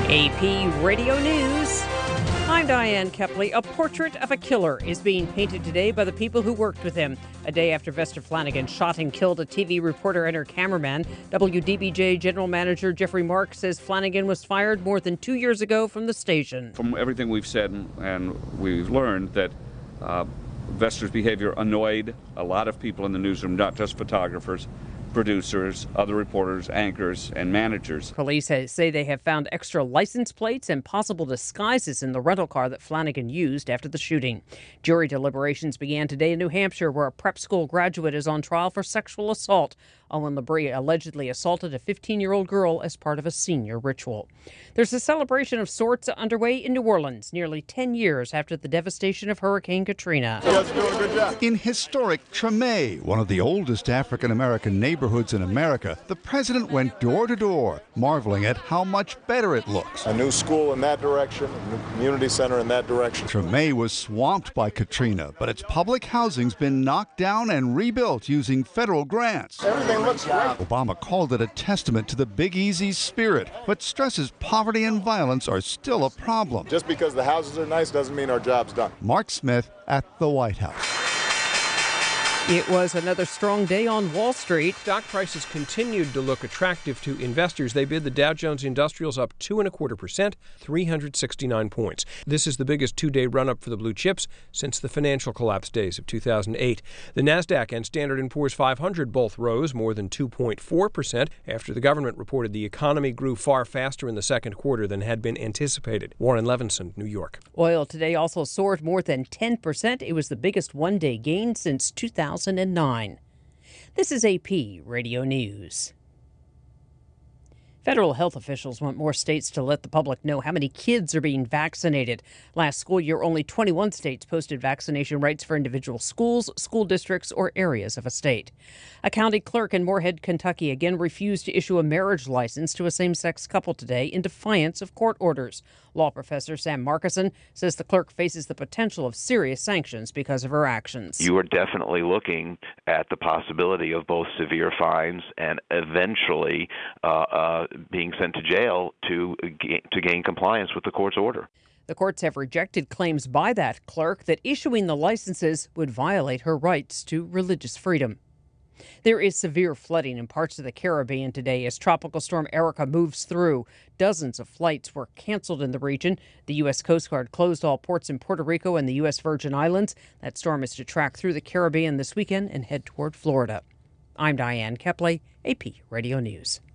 AP Radio News. I'm Diane Kepley. A portrait of a killer is being painted today by the people who worked with him. A day after Vester Flanagan shot and killed a TV reporter and her cameraman, WDBJ General Manager Jeffrey Mark says Flanagan was fired more than 2 years ago from the station. From everything we've said and we've learned that Vester's behavior annoyed a lot of people in the newsroom, not just photographers, producers, other reporters, anchors, and managers. Police say they have found extra license plates and possible disguises in the rental car that Flanagan used after the shooting. Jury deliberations began today in New Hampshire, where a prep school graduate is on trial for sexual assault. Owen Labrie allegedly assaulted a 15-year-old girl as part of a senior ritual. There's a celebration of sorts underway in New Orleans, nearly 10 years after the devastation of Hurricane Katrina. You guys are doing a good job. In historic Treme, one of the oldest African-American neighborhoods in America, the president went door to door, marveling at how much better it looks. A new school in that direction, a new community center in that direction. Treme was swamped by Katrina, but its public housing's been knocked down and rebuilt using federal grants. Everything looks great. Obama called it a testament to the Big Easy spirit, but stresses poverty and violence are still a problem. Just because the houses are nice doesn't mean our job's done. Mark Smith at the White House. It was another strong day on Wall Street. Stock prices continued to look attractive to investors. They bid the Dow Jones Industrials up 2.25%, 369 points. This is the biggest two-day run-up for the blue chips since the financial collapse days of 2008. The Nasdaq and Standard & Poor's 500 both rose more than 2.4% after the government reported the economy grew far faster in the second quarter than had been anticipated. Warren Levinson, New York. Oil today also soared more than 10%. It was the biggest one-day gain since 2009. This is AP Radio News. Federal health officials want more states to let the public know how many kids are being vaccinated. Last school year, only 21 states posted vaccination rates for individual schools, school districts, or areas of a state. A county clerk in Moorhead, Kentucky, again refused to issue a marriage license to a same-sex couple today in defiance of court orders. Law professor Sam Markison says the clerk faces the potential of serious sanctions because of her actions. You are definitely looking at the possibility of both severe fines and eventually being sent to jail to gain compliance with the court's order. The courts have rejected claims by that clerk that issuing the licenses would violate her rights to religious freedom. There is severe flooding in parts of the Caribbean today as Tropical Storm Erica moves through. Dozens of flights were canceled in the region. The U.S. Coast Guard closed all ports in Puerto Rico and the U.S. Virgin Islands. That storm is to track through the Caribbean this weekend and head toward Florida. I'm Diane Kepley, AP Radio News.